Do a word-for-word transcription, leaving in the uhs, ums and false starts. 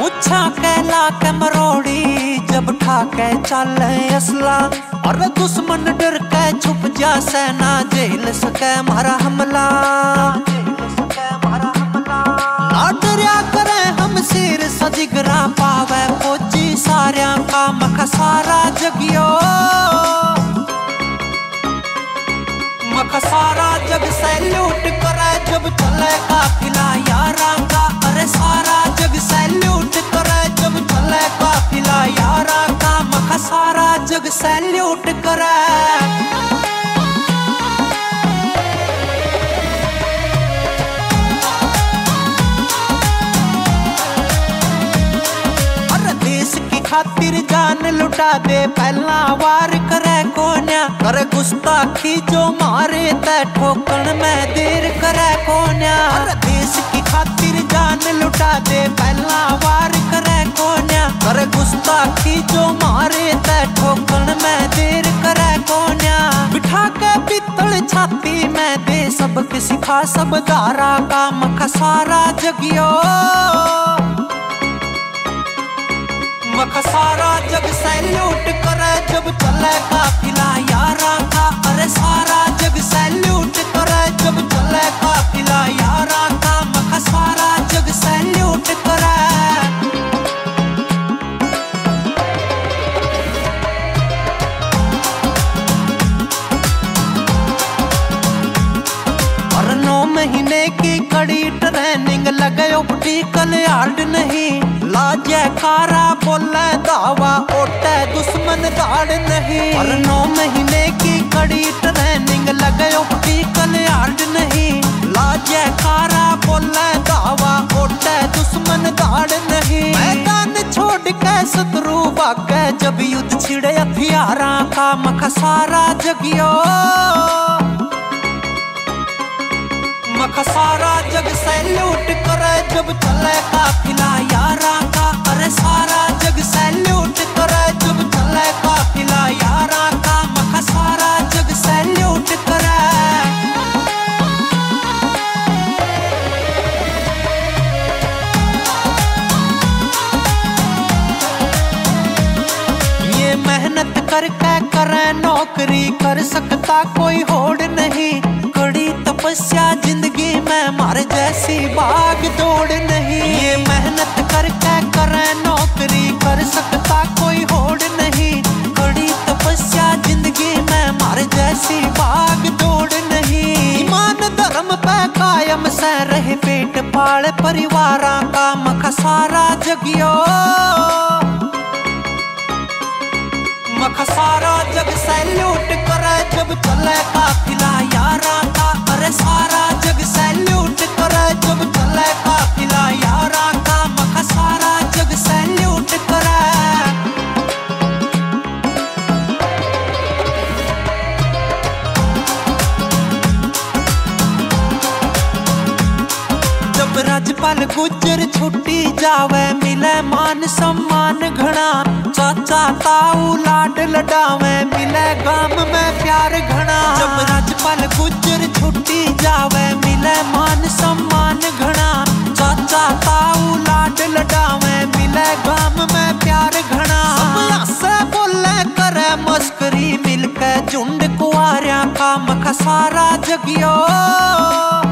मुच्छा कहला के मरोड़ी जब ठाके चले असला। और दुश्मन डर के छुप जा सेना झेल सके मारा हमला। ना डरिया करे हम सिर सजिगरा पावे फौजी सारिया का मख सारा जगियो। मख सारा जग सैल्यूट करे जब चले काफिला यारा का। अरे सारा जग सैल्यूट करे जब चले काफिला यारा का। मख सारा जग सैल्यूट करे। खातिर जान लुटा दे पहला वार करे कोन्या। कर गुस्ताखी जो मारे ते ठोकन में देर करे कोन्या। देश की खातिर जान लुटा दे पहला वार करे कोन्या। कर गुस्ताखी जो मारे ते ठोकन में देर करे कोन्या। बिठा के पित्तल छाती में दे सबक सिखा सब दारा का। मख सारा जगियो मख सारा जग सैल्यूट करे जब चले काफिला यारा का। अरे सारा जग सैल्यूट करे जब चले काफिला यारा का। मख सारा जग सैल्यूट करे। और नौ महीने की कड़ी ट्रेनिंग लगे उपटी कल हार्ड नहीं। लाजे खारा बोले दावा ओटे दुश्मन दाड़ नहीं। और नौ महीने की कड़ी ट्रेनिंग लगे उपटी कल हार्ड नहीं। लाजे खारा बोले दावा ओटे दुश्मन दाड़ नहीं। मैदान छोड़ के शत्रु भागे जब युद्ध छिड़े हथियारा का। मख सारा जगियो मख सारा जग सैल्यूट करे जब चले काफिला यारा का। अरे सारा जग सैल्यूट करे जब चले काफिला यारा का। मख सारा जग सैल्यूट करे। ये मेहनत करके करे नौकरी कर सकता कोई होड़ नहीं। कड़ी तपस्या जिंदगी में मार जैसी भाग दौड़ नहीं। ये मेहनत करके करे नौकरी कर सकता कोई होड़ नहीं। कड़ी तपस्या जिंदगी में मार जैसी भाग दौड़ नहीं। ईमान धर्म पे कायम से रहे पेट पाल परिवारा का। मख सारा जगियो मख सारा जग सैल्यूट करे जब चले काफिला यारा का। अरे सारा जग सैल्यूट करे जब चले काफिला यारा का। मख सारा जग सैल्यूट करे। जब राज्यपाल गुजर छुट्टी जावे मिले मान सम्मान घना। चाचा ताऊ लाड लडावे मिले गाम में प्यार घना। जब राज्यपाल गुजर छुट्टी जावे मिले मान सम्मान घना। चाचा ताऊ लाड लडावे मिले गाम में प्यार घना। से बोले करे मस्करी मिलके झुंड कुआरिया का। मख सारा जगियो